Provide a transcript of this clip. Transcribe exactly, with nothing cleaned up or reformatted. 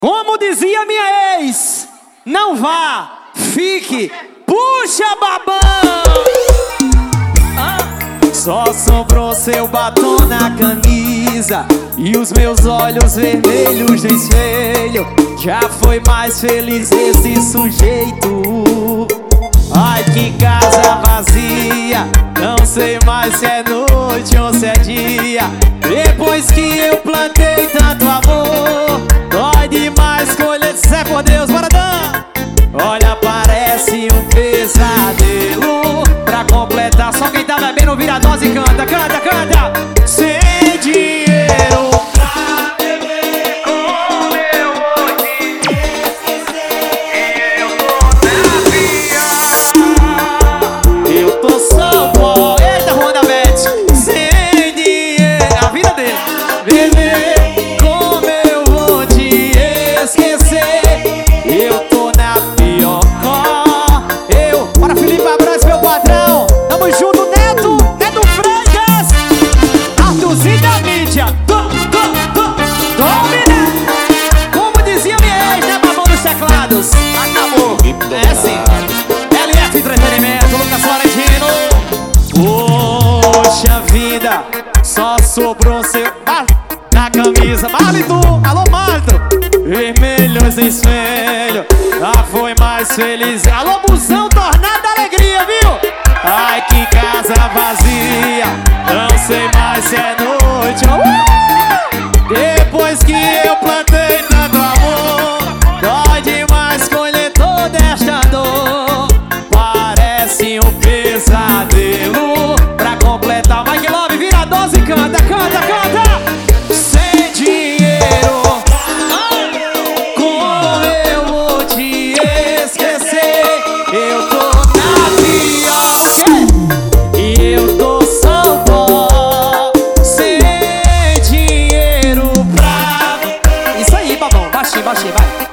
Como dizia minha ex, não vá, fique, puxa babão. ah. Só sobrou seu batom na camisa e os meus olhos vermelhos do espelho. Já foi mais feliz esse sujeito. Ai, que casa vazia, não sei mais se é noite ou se é dia. Depois que eu plantei tanto amor, dói demais colher. Se é por Deus, bora dar. Olha, parece um pesadelo. Pra completar, só quem tá bebendo vira a dose e canta, canta, canta. Sem dinheiro pra beber, como eu vou te esquecer? Eu tô na via, eu tô só pó. Eita, Ronda Beth. Sem dinheiro, a vida dele. Beber, como eu vou te esquecer? Eu tô na pior. Eu, bora Felipe Abraço, meu patrão. Tamo junto, Neto, Neto Freitas, Arthurzinho da mídia. Tô, tô, tô, domina. Como dizia minha ex, né, babão dos teclados. Acabou. É sim. L F Entretenimento, Lucas Florentino. Poxa vida, só sobrou seu ah, na camisa. Marlito, alô Marlito. Vermelhos em espelho, ah, foi mais feliz. Alô Busão, tornada alegria, viu? Ai, que casa vazia, não sei mais se é noite ou uh! Depois que eu plantei tanto amor, dói demais colher toda esta dor. Parece um pesadelo. Pra completar, Mike Love, vira a dose e canta, canta, canta. Sem dinheiro, como eu vou te esquecer? Eu tô na pior, o quê? E eu tô só pó, sem dinheiro pra... Isso aí, babão, baixinho, baixinho, vai.